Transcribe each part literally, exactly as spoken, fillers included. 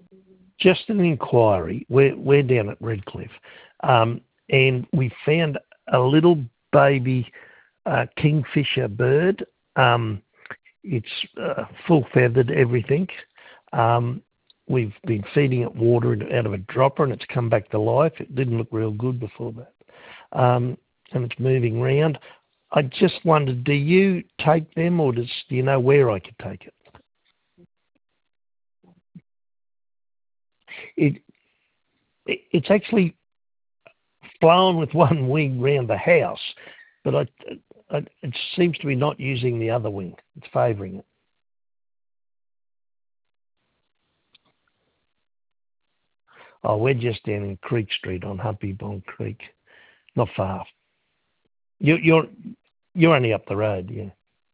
Just an inquiry. We're, we're down at Redcliffe, um, and we found a little baby uh, kingfisher bird. Um, it's uh, full feathered, everything. Um, we've been feeding it water out of a dropper, and it's come back to life. It didn't look real good before that. Um, and it's moving around. I just wondered, do you take them, or does, do you know where I could take it? It, it it's actually flown with one wing round the house, but I, I, it seems to be not using the other wing. It's favouring it. Oh, we're just down in Creek Street on Humpy Bond Creek, not far. You, you're you're only up the road, yeah.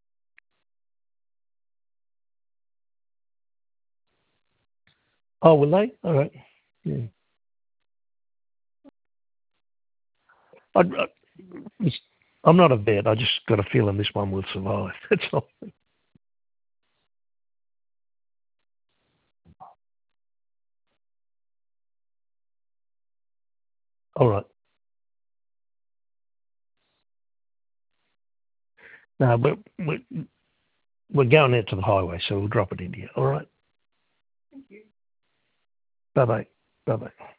Oh, will they? All right. Yeah. I, I, I'm not a vet. I just got a feeling this one will survive. That's all. All right. No, but we're, we're going out to the highway, so we'll drop it in here. All right. Bye bye. Bye bye.